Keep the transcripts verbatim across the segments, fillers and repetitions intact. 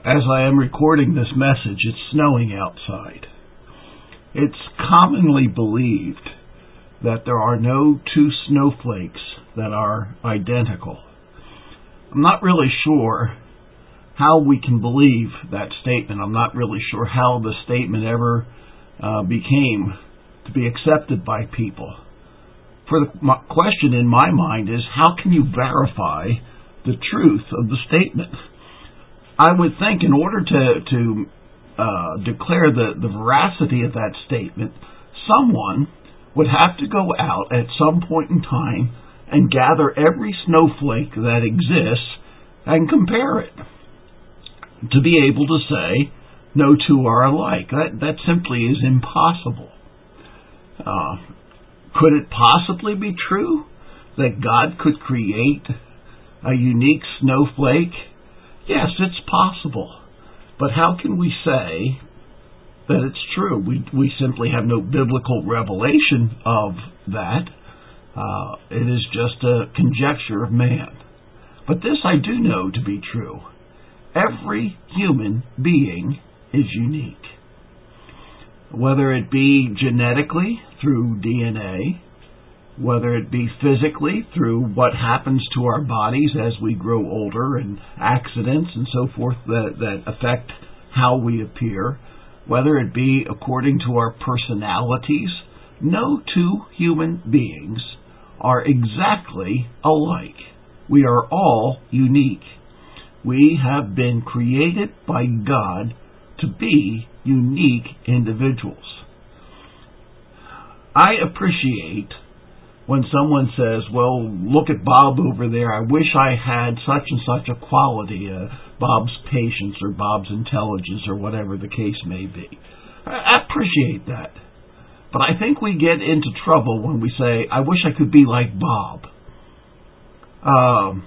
As I am recording this message, it's snowing outside. It's commonly believed that there are no two snowflakes that are identical. I'm not really sure how we can believe that statement. I'm not really sure how the statement ever uh, became to be accepted by people. For the my question in my mind is, how can you verify the truth of the statement? I would think in order to, to uh, declare the, the veracity of that statement, someone would have to go out at some point in time and gather every snowflake that exists and compare it to be able to say no two are alike. That, that simply is impossible. Uh, could it possibly be true that God could create a unique snowflake? Yes, it's possible. But how can we say that it's true? We we simply have no biblical revelation of that. Uh, it is just a conjecture of man. But this I do know to be true. Every human being is unique. Whether it be genetically through D N A, whether it be physically through what happens to our bodies as we grow older and accidents and so forth that, that affect how we appear, whether it be according to our personalities, no two human beings are exactly alike. We are all unique. We have been created by God to be unique individuals. I appreciate when someone says, well, look at Bob over there, I wish I had such and such a quality, uh, Bob's patience or Bob's intelligence or whatever the case may be. I appreciate that. But I think we get into trouble when we say, I wish I could be like Bob. Um,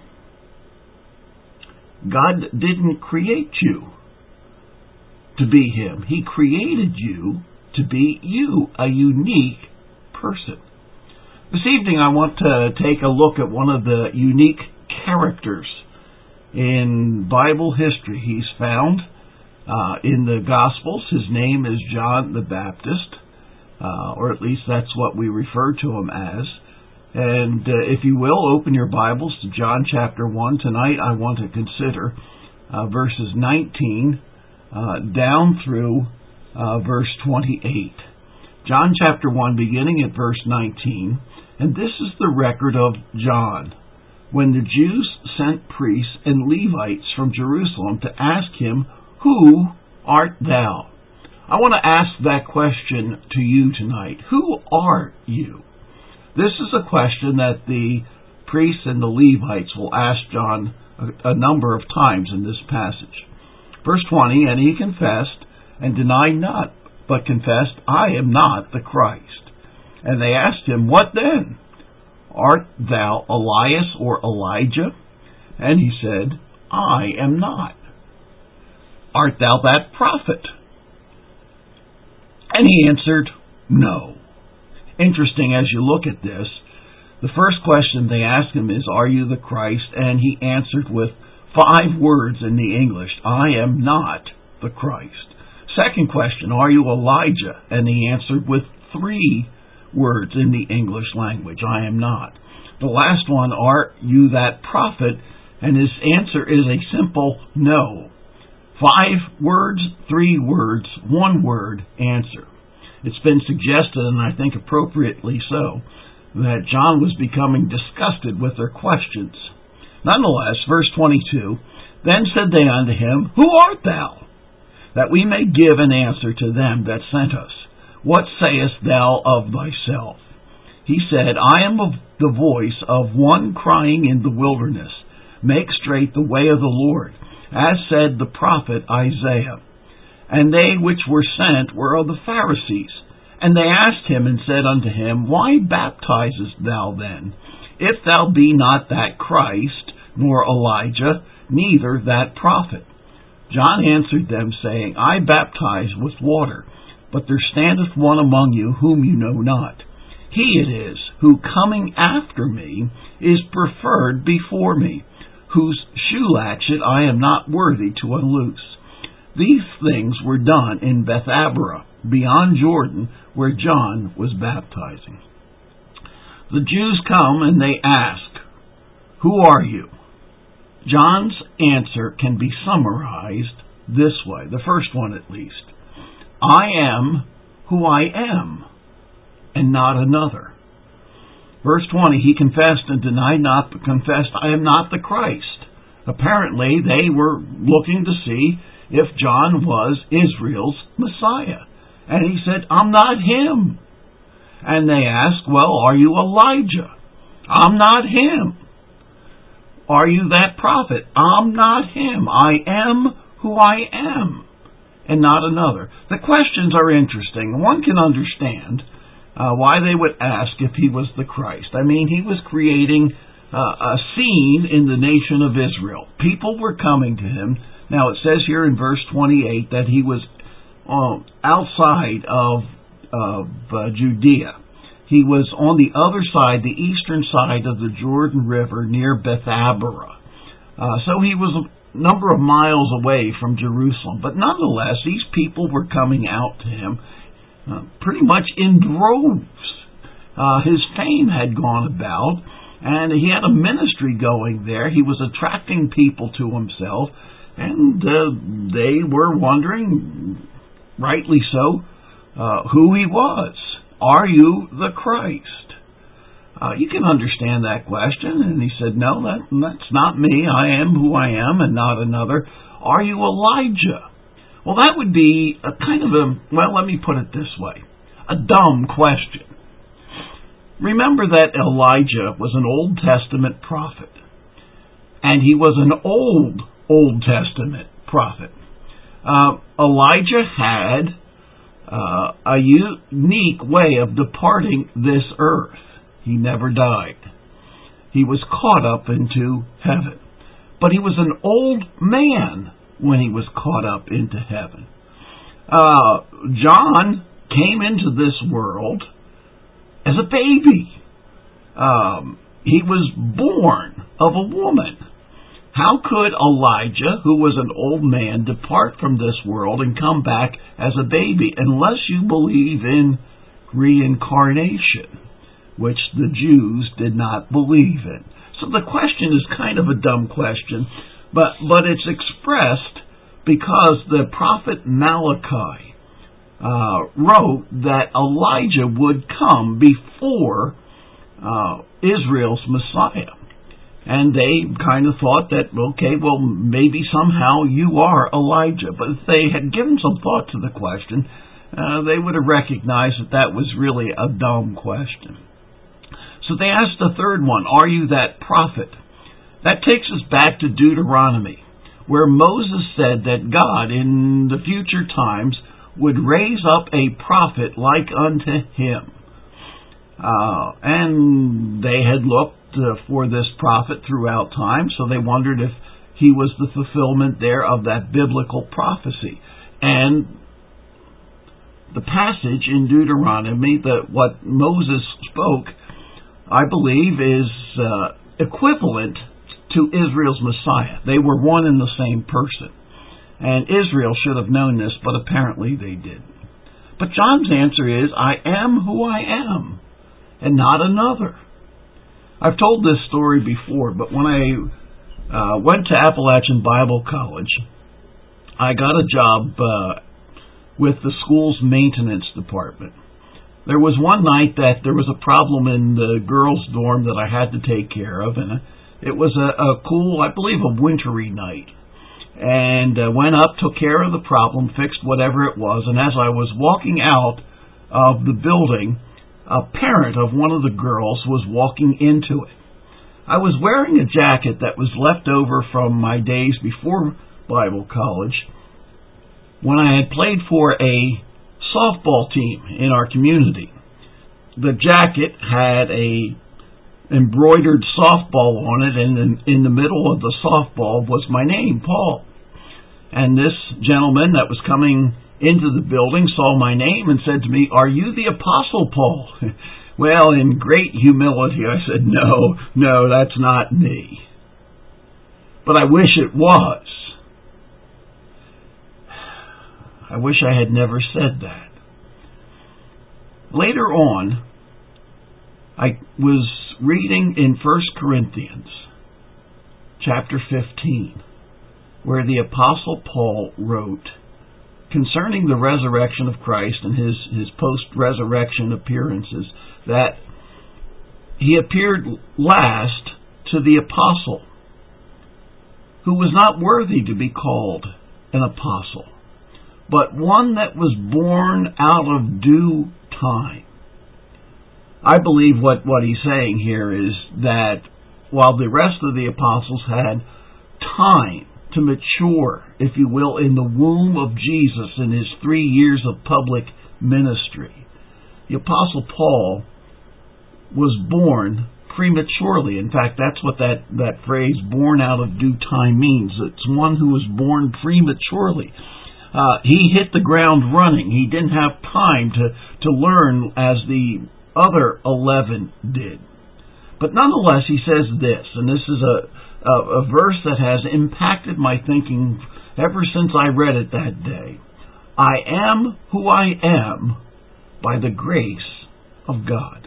God didn't create you to be Him. He created you to be you, a unique person. This evening I want to take a look at one of the unique characters in Bible history. He's found uh, in the Gospels. His name is John the Baptist, uh, or at least that's what we refer to him as. And uh, if you will, open your Bibles to John chapter one. Tonight I want to consider uh, verses nineteen uh, down through uh, verse twenty-eight. John chapter one, beginning at verse nineteen. And this is the record of John, when the Jews sent priests and Levites from Jerusalem to ask him, who art thou? I want to ask that question to you tonight. Who are you? This is a question that the priests and the Levites will ask John a, a number of times in this passage. Verse twenty, and he confessed and denied not, but confessed, I am not the Christ. And they asked him, what then? Art thou Elias or Elijah? And he said, I am not. Art thou that prophet? And he answered, no. Interesting as you look at this, the first question they asked him is, are you the Christ? And he answered with five words in the English, I am not the Christ. Second question, are you Elijah? And he answered with three words in the English language, I am not. The last one, are you that prophet? And his answer is a simple no. Five words, three words, one word answer. It's been suggested, and I think appropriately so, that John was becoming disgusted with their questions. Nonetheless, verse twenty-two, then said they unto him, who art thou? That we may give an answer to them that sent us. What sayest thou of thyself? He said, I am of the voice of one crying in the wilderness, make straight the way of the Lord, as said the prophet Isaiah. And they which were sent were of the Pharisees. And they asked him and said unto him, why baptizest thou then, if thou be not that Christ, nor Elijah, neither that prophet? John answered them, saying, I baptize with water, but there standeth one among you whom you know not. He it is, who coming after me is preferred before me, whose shoe latchet I am not worthy to unloose. These things were done in Bethabara, beyond Jordan, where John was baptizing. The Jews come and they ask, "Who are you?" John's answer can be summarized this way, the first one at least. "I am who I am, and not another." Verse twenty, he confessed and denied not, but confessed, "I am not the Christ." Apparently, they were looking to see if John was Israel's Messiah. And he said, "I'm not him." And they asked, "Well, are you Elijah?" "I'm not him." "Are you that prophet?" "I'm not him. I am who I am, and not another." The questions are interesting. One can understand uh, why they would ask if he was the Christ. I mean, he was creating uh, a scene in the nation of Israel. People were coming to him. Now, it says here in verse twenty-eight that he was uh, outside of, of uh, Judea. He was on the other side, the eastern side of the Jordan River near Bethabara. Uh, so he was a number of miles away from Jerusalem. But nonetheless, these people were coming out to him uh, pretty much in droves. Uh, his fame had gone about, and he had a ministry going there. He was attracting people to himself, and uh, they were wondering, rightly so, uh, who he was. "Are you the Christ?" Uh, you can understand that question. And he said, "No, that, that's not me. I am who I am and not another." "Are you Elijah?" Well, that would be a kind of a, well, let me put it this way, a dumb question. Remember that Elijah was an Old Testament prophet. And he was an old, Old Testament prophet. Uh, Elijah had Uh, a unique way of departing this earth. He never died. He was caught up into heaven. But he was an old man when he was caught up into heaven. Uh, John came into this world as a baby. Um, he was born of a woman. How could Elijah, who was an old man, depart from this world and come back as a baby, unless you believe in reincarnation, which the Jews did not believe in? So the question is kind of a dumb question, but, but it's expressed because the prophet Malachi uh, wrote that Elijah would come before uh, Israel's Messiah. And they kind of thought that, okay, well, maybe somehow you are Elijah. But if they had given some thought to the question, uh, they would have recognized that that was really a dumb question. So they asked the third one, "Are you that prophet?" That takes us back to Deuteronomy, where Moses said that God, in the future times, would raise up a prophet like unto him. Uh, and they had looked Uh, for this prophet throughout time, so they wondered if he was the fulfillment there of that biblical prophecy. And the passage in Deuteronomy, that what Moses spoke, I believe, is uh, equivalent to Israel's Messiah. They were one and the same person. And Israel should have known this, but apparently they didn't. But John's answer is, "I am who I am, and not another." I've told this story before, but when I uh, went to Appalachian Bible College, I got a job uh, with the school's maintenance department. There was one night that there was a problem in the girls' dorm that I had to take care of, and it was a, a cool, I believe, a wintry night. And uh, went up, took care of the problem, fixed whatever it was, and as I was walking out of the building, a parent of one of the girls was walking into it. I was wearing a jacket that was left over from my days before Bible college, when I had played for a softball team in our community. The jacket had a embroidered softball on it, and in, in the middle of the softball was my name, Paul. And this gentleman that was coming into the building saw my name and said to me, "Are you the Apostle Paul?" Well, in great humility, I said, no, no, that's not me. But I wish it was. wish I had never said that. Later on, I was reading in First Corinthians chapter fifteen, where the Apostle Paul wrote concerning the resurrection of Christ and his, his post-resurrection appearances, that he appeared last to the apostle, who was not worthy to be called an apostle, but one that was born out of due time. I believe what, what he's saying here is that while the rest of the apostles had time to mature, if you will, in the womb of Jesus in his three years of public ministry, the Apostle Paul was born prematurely. In fact, that's what that, that phrase, born out of due time, means. It's one who was born prematurely. Uh, he hit the ground running. He didn't have time to, to learn as the other eleven did. But nonetheless, he says this, and this is a, a, a verse that has impacted my thinking ever since I read it that day. I am who I am by the grace of God.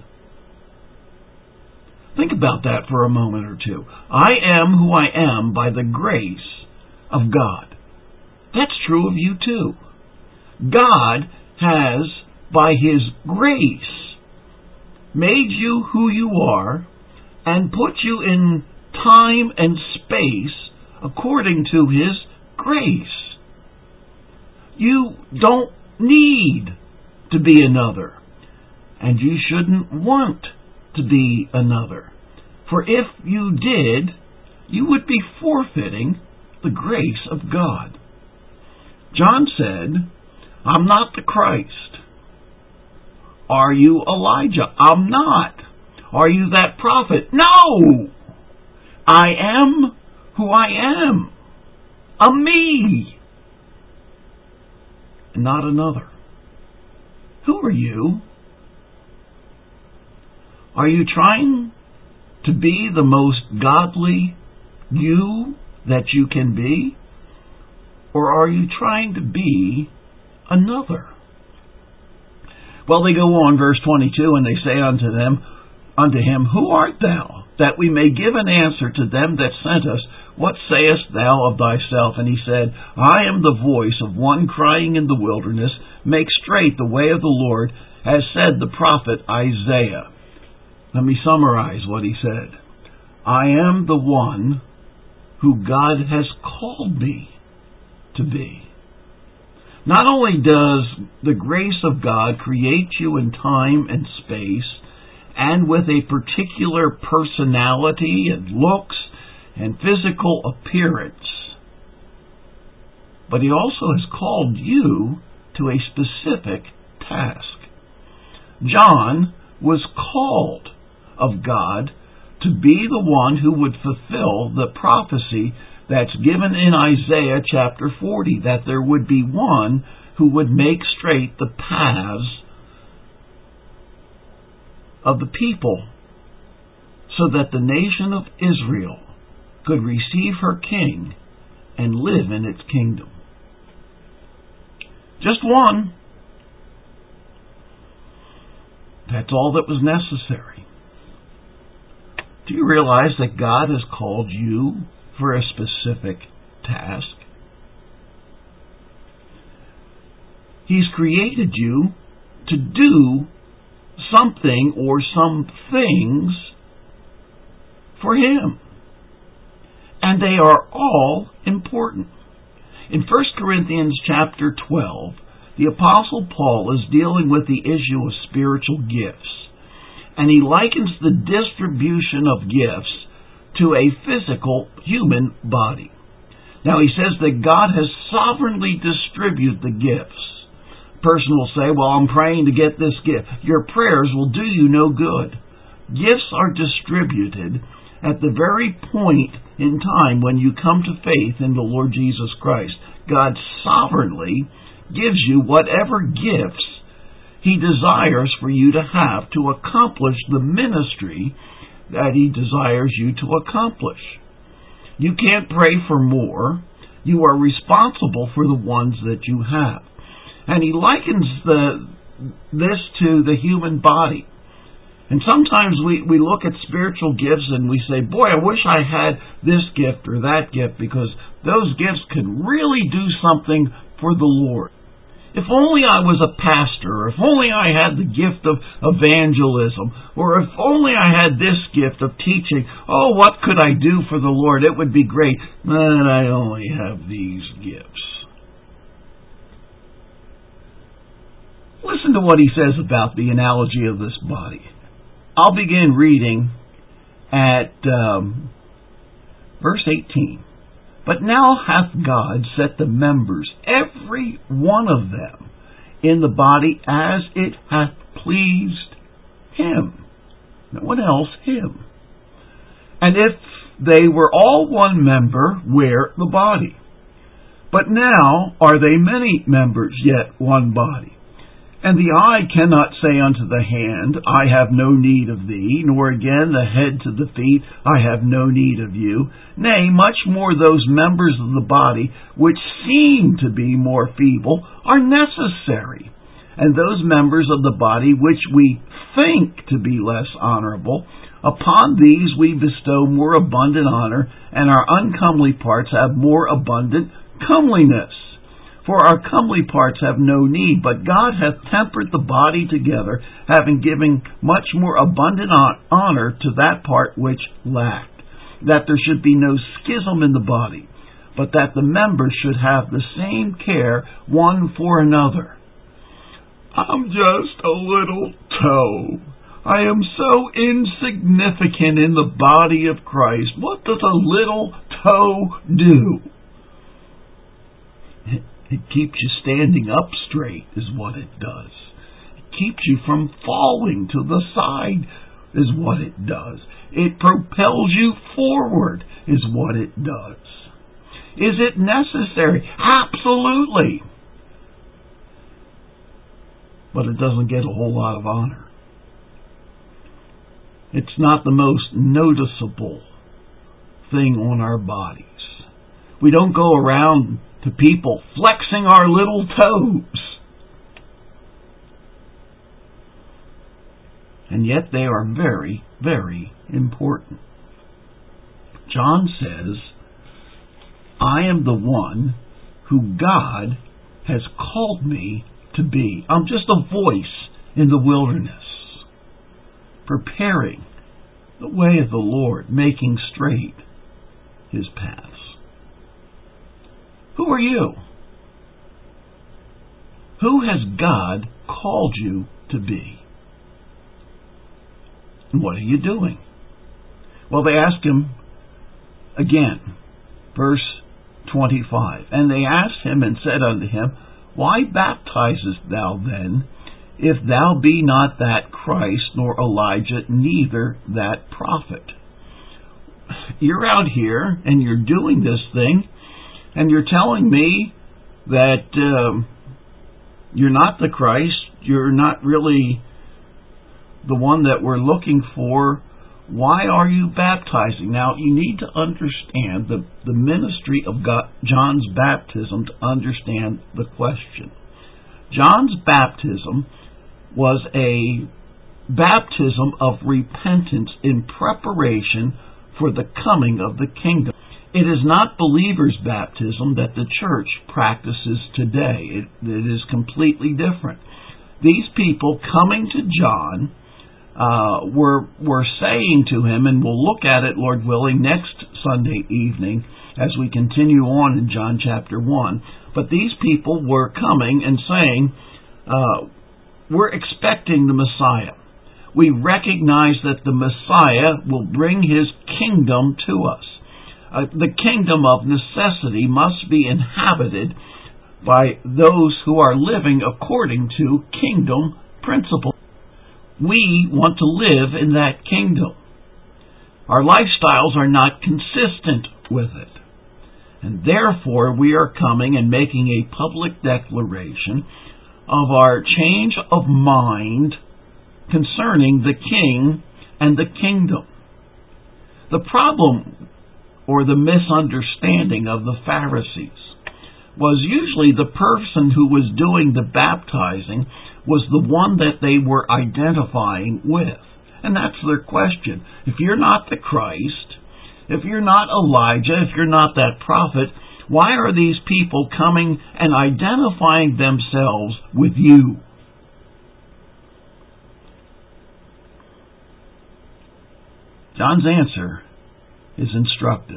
Think about that for a moment or two. I am who I am by the grace of God. That's true of you too. God has, by His grace, made you who you are and put you in time and space according to His grace. You don't need to be another, and you shouldn't want to be another. For if you did, you would be forfeiting the grace of God. John said, I'm not the Christ. Are you Elijah? I'm not. Are you that prophet? No! I am who I am. A me. Not another. Who are you? Are you trying to be the most godly you that you can be? Or are you trying to be another? Well, they go on, verse twenty-two, and they say unto them, unto him, Who art thou, that we may give an answer to them that sent us? What sayest thou of thyself? And he said, I am the voice of one crying in the wilderness, Make straight the way of the Lord, as said the prophet Isaiah. Let me summarize what he said. I am the one who God has called me to be. Not only does the grace of God create you in time and space, and with a particular personality and looks and physical appearance, but He also has called you to a specific task. John was called of God to be the one who would fulfill the prophecy that's given in Isaiah chapter forty, that there would be one who would make straight the paths of the people so that the nation of Israel could receive her king and live in its kingdom. Just one. That's all that was necessary. Do you realize that God has called you for a specific task? He's created you to do something or some things for Him. And they are all important. In First Corinthians chapter twelve, the Apostle Paul is dealing with the issue of spiritual gifts. And he likens the distribution of gifts to a physical human body. Now he says that God has sovereignly distributed the gifts. A person will say, well, I'm praying to get this gift. Your prayers will do you no good. Gifts are distributed at the very point in time when you come to faith in the Lord Jesus Christ. God sovereignly gives you whatever gifts He desires for you to have to accomplish the ministry that He desires you to accomplish. You can't pray for more. You are responsible for the ones that you have. And he likens the this to the human body. And sometimes we, we look at spiritual gifts and we say, boy, I wish I had this gift or that gift, because those gifts could really do something for the Lord. If only I was a pastor, or if only I had the gift of evangelism, or if only I had this gift of teaching, oh, what could I do for the Lord? It would be great. But I only have these gifts. Listen to what he says about the analogy of this body. I'll begin reading at um, verse eighteen. But now hath God set the members, every one of them, in the body as it hath pleased him. No one else, him. And if they were all one member, where the body? But now are they many members, yet one body. And the eye cannot say unto the hand, I have no need of thee, nor again the head to the feet, I have no need of you. Nay, much more those members of the body, which seem to be more feeble, are necessary. And those members of the body, which we think to be less honorable, upon these we bestow more abundant honor, and our uncomely parts have more abundant comeliness. For our comely parts have no need, but God hath tempered the body together, having given much more abundant honor to that part which lacked, that there should be no schism in the body, but that the members should have the same care one for another. I'm just a little toe. I am so insignificant in the body of Christ. What does a little toe do? It keeps you standing up straight, is what it does. It keeps you from falling to the side, is what it does. It propels you forward, is what it does. Is it necessary? Absolutely. But it doesn't get a whole lot of honor. It's not the most noticeable thing on our bodies. We don't go around to people flexing our little toes. And yet they are very, very important. John says, I am the one who God has called me to be. I'm just a voice in the wilderness, preparing the way of the Lord, making straight his paths. Who are you? Who has God called you to be? And what are you doing? Well, they asked him again, verse twenty-five. And they asked him and said unto him, Why baptizest thou then, if thou be not that Christ, nor Elijah, neither that prophet? You're out here and you're doing this thing, and you're telling me that uh, you're not the Christ, you're not really the one that we're looking for. Why are you baptizing? Now, you need to understand the, the ministry of God, John's baptism, to understand the question. John's baptism was a baptism of repentance in preparation for the coming of the kingdom. It is not believers' baptism that the church practices today. It, it is completely different. These people coming to John uh, were were saying to him, and we'll look at it, Lord willing, next Sunday evening as we continue on in John chapter one. But these people were coming and saying, uh, we're expecting the Messiah. We recognize that the Messiah will bring his kingdom to us. Uh, the kingdom of necessity must be inhabited by those who are living according to kingdom principles. We want to live in that kingdom. Our lifestyles are not consistent with it. And therefore we are coming and making a public declaration of our change of mind concerning the king and the kingdom. The problem or the misunderstanding of the Pharisees was usually the person who was doing the baptizing was the one that they were identifying with. And that's their question. If you're not the Christ, if you're not Elijah, if you're not that prophet, why are these people coming and identifying themselves with you? John's answer is instructive.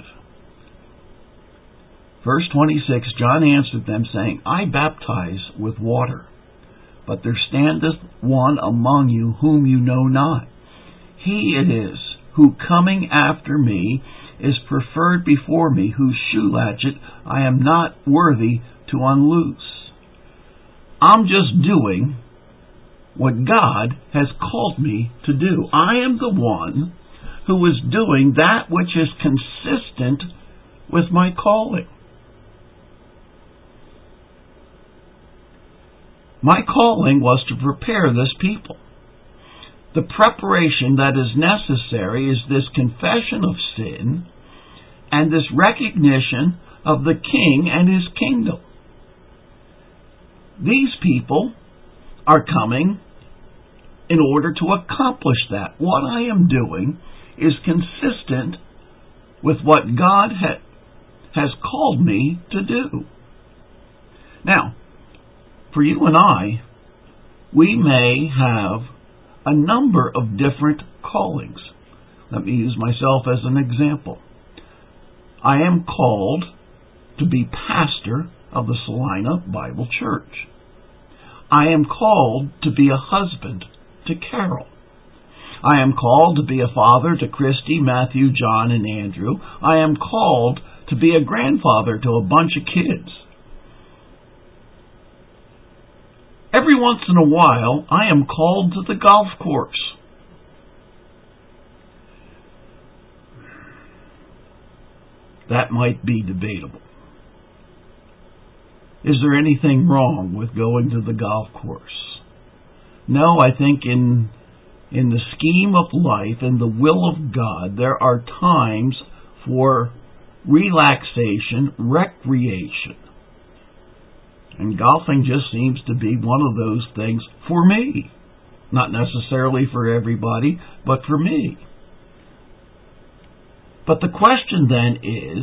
Verse twenty-six, John answered them, saying, I baptize with water, but there standeth one among you whom you know not. He it is who coming after me is preferred before me, whose shoe latchet I am not worthy to unloose. I'm just doing what God has called me to do. I am the one who is doing that which is consistent with my calling. My calling was to prepare this people. The preparation that is necessary is this confession of sin and this recognition of the King and His kingdom. These people are coming in order to accomplish that. What I am doing is consistent with what God ha- has called me to do. Now, for you and I, we may have a number of different callings. Let me use myself as an example. I am called to be pastor of the Salina Bible Church. I am called to be a husband to Carol. I am called to be a father to Christy, Matthew, John, and Andrew. I am called to be a grandfather to a bunch of kids. Every once in a while, I am called to the golf course. That might be debatable. Is there anything wrong with going to the golf course? No, I think in in the scheme of life, in the will of God, there are times for relaxation, recreation. And golfing just seems to be one of those things for me. Not necessarily for everybody, but for me. But the question then is,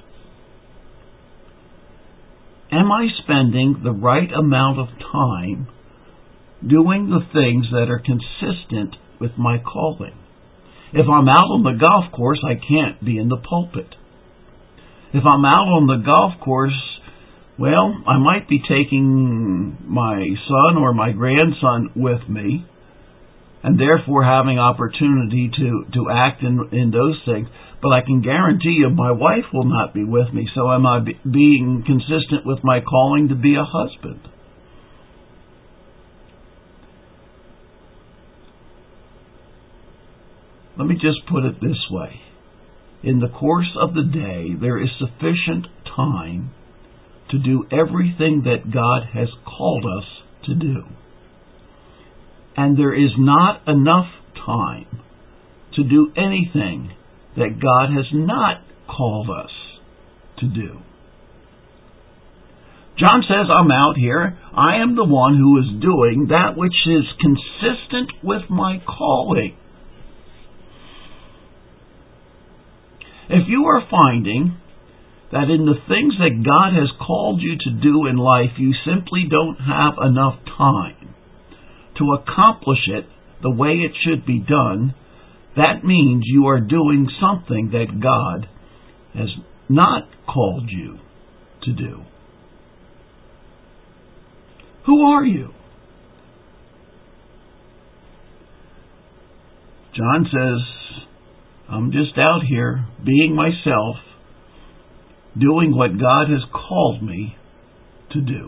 am I spending the right amount of time doing the things that are consistent with my calling? If I'm out on the golf course, I can't be in the pulpit. If I'm out on the golf course, well, I might be taking my son or my grandson with me, and therefore having opportunity to, to act in, in those things. But I can guarantee you my wife will not be with me, so am I be, being consistent with my calling to be a husband? Let me just put it this way. In the course of the day, there is sufficient time to do everything that God has called us to do. And there is not enough time to do anything that God has not called us to do. John says, I'm out here. I am the one who is doing that which is consistent with my calling. If you are finding that in the things that God has called you to do in life, you simply don't have enough time to accomplish it the way it should be done, that means you are doing something that God has not called you to do. Who are you? John says, I'm just out here being myself, doing what God has called me to do.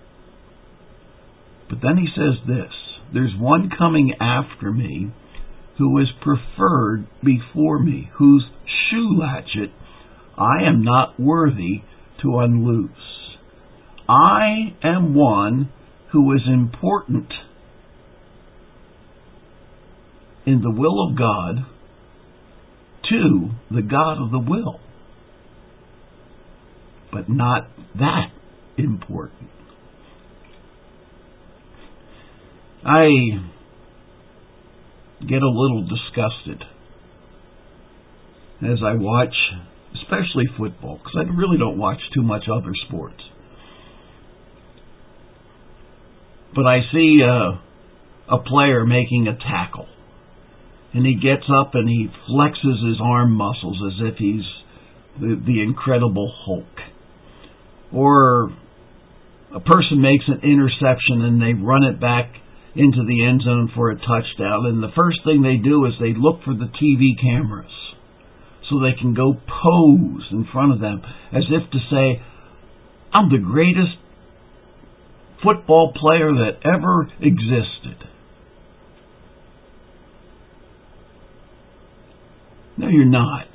But then he says this, there's one coming after me who is preferred before me, whose shoe latchet I am not worthy to unloose. I am one who is important in the will of God to the God of the will. But not that important. I get a little disgusted as I watch, especially football, because I really don't watch too much other sports. But I see a, a player making a tackle, and he gets up and he flexes his arm muscles as if he's the, the Incredible Hulk. Or a person makes an interception and they run it back into the end zone for a touchdown, and the first thing they do is they look for the T V cameras so they can go pose in front of them as if to say, I'm the greatest football player that ever existed. No, you're not.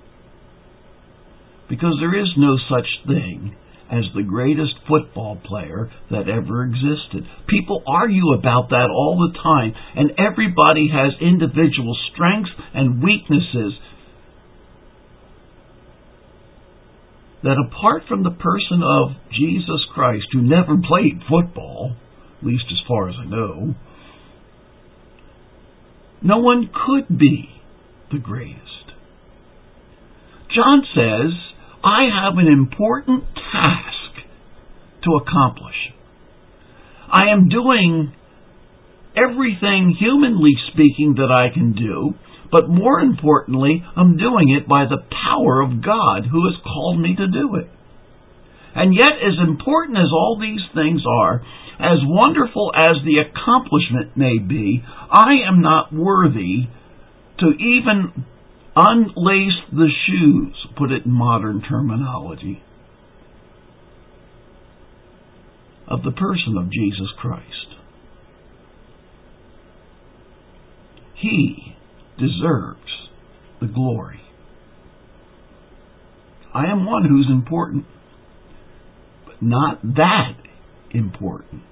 Because there is no such thing as the greatest football player that ever existed. People argue about that all the time, and everybody has individual strengths and weaknesses that, apart from the person of Jesus Christ, who never played football, at least as far as I know, no one could be the greatest. John says, I have an important task to accomplish. I am doing everything, humanly speaking, that I can do, but more importantly, I'm doing it by the power of God who has called me to do it. And yet, as important as all these things are, as wonderful as the accomplishment may be, I am not worthy to even unlace the shoes, put it in modern terminology, of the person of Jesus Christ. He deserves the glory. I am one who's important, but not that important.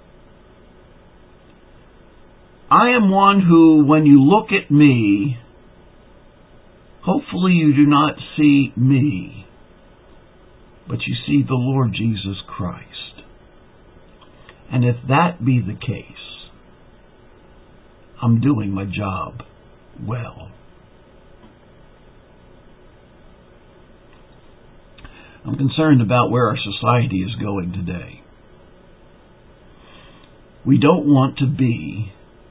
I am one who, when you look at me, hopefully you do not see me, but you see the Lord Jesus Christ. And if that be the case, I'm doing my job well. I'm concerned about where our society is going today. We don't want to be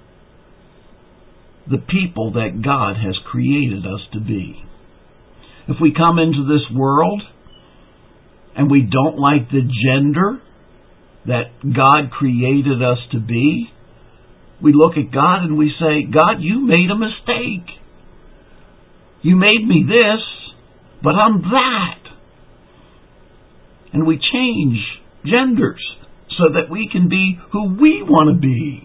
the people that God has created us to be. If we come into this world and we don't like the gender that God created us to be, we look at God and we say, God, you made a mistake. You made me this, but I'm that. And we change genders so that we can be who we want to be,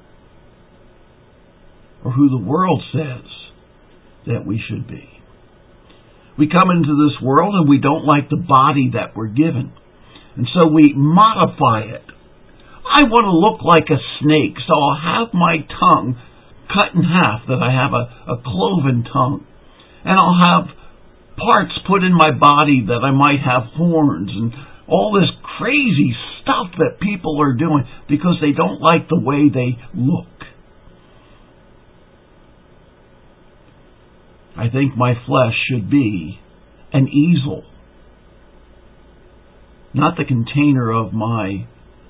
or who the world says that we should be. We come into this world and we don't like the body that we're given, and so we modify it. I want to look like a snake, so I'll have my tongue cut in half, that I have a, a cloven tongue. And I'll have parts put in my body that I might have horns, and all this crazy stuff that people are doing because they don't like the way they look. I think my flesh should be an easel, not the container of my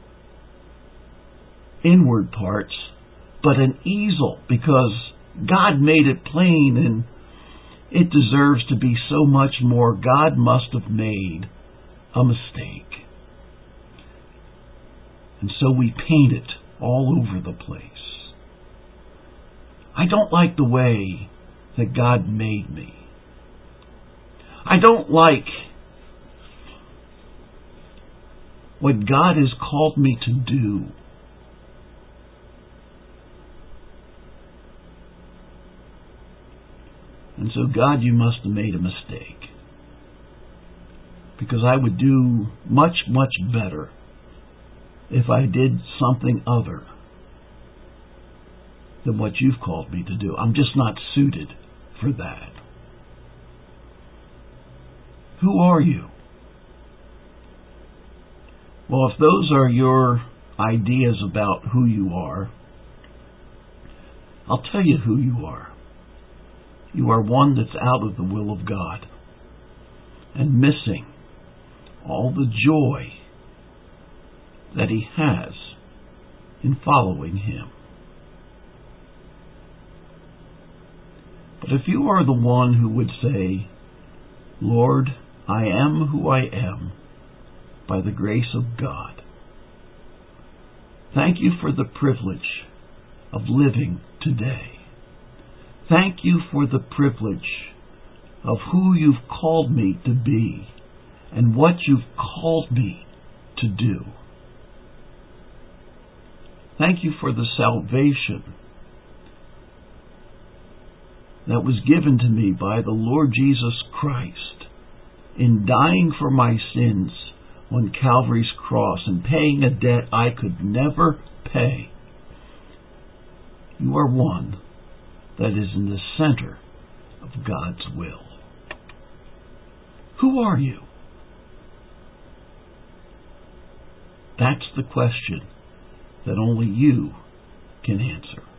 inward parts, but an easel, because God made it plain and it deserves to be so much more. God must have made a mistake. And so we paint it all over the place. I don't like the way that God made me. I don't like what God has called me to do. And so, God, you must have made a mistake. Because I would do much, much better if I did something other than what you've called me to do. I'm just not suited for that. Who are you? Well, if those are your ideas about who you are, I'll tell you who you are. You are one that's out of the will of God and missing all the joy that He has in following Him. But if you are the one who would say, Lord, I am who I am by the grace of God. Thank you for the privilege of living today. Thank you for the privilege of who you've called me to be and what you've called me to do. Thank you for the salvation that was given to me by the Lord Jesus Christ in dying for my sins on Calvary's cross and paying a debt I could never pay. You are one that is in the center of God's will. Who are you? That's the question that only you can answer.